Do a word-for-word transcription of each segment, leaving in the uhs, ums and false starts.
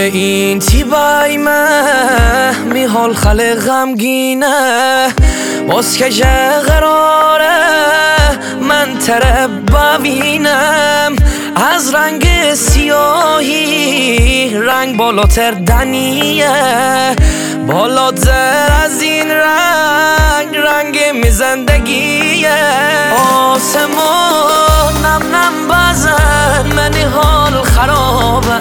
این تیبای من می حال خلق غمگینه باز که جه قراره من تره ببینم از رنگ سیاهی رنگ بالاتر دنیه بالاتر از این رنگ رنگ می زندگیه آسمون نم نم بزن منی حال خرابه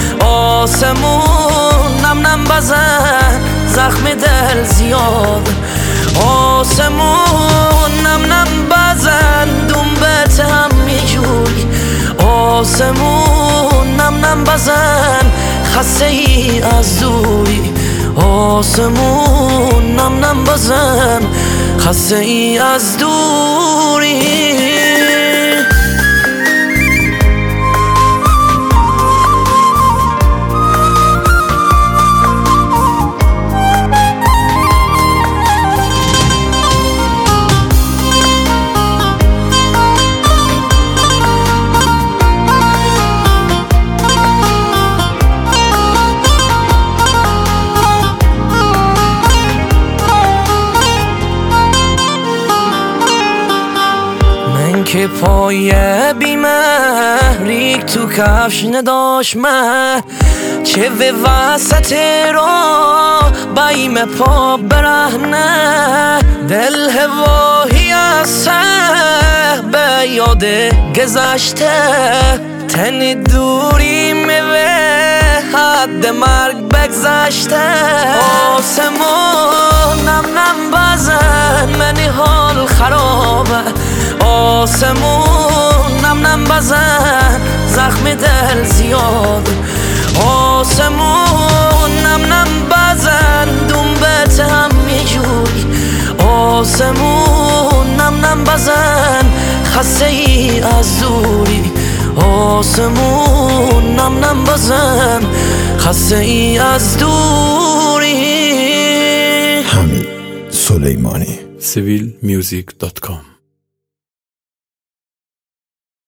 آسمون نم نم بزن زخم دل زیاد آسمون نم نم بزن دنبت هم میجوی آسمون نم نم بزن خسته ای از دوری آسمون نم نم بزن خسته ای از دوری که پای بیمه ریک تو کفش نداشت من چه به وسط رو بایم پا برهنه دل هواهی است به یاد گذشته تن دوری میوه حد مرگ بگذشته آسمون نم نم بزن منی حال خرابه آسمون نم نم بزن زخم دل زیاد آسمون نم نم بزن دنبت هم میجوی آسمون نم نم بزن خسته ای از دوری آسمون نم نم بزن خسته ای از دوری حمید سلیمانی سیویل میوزیک دات کام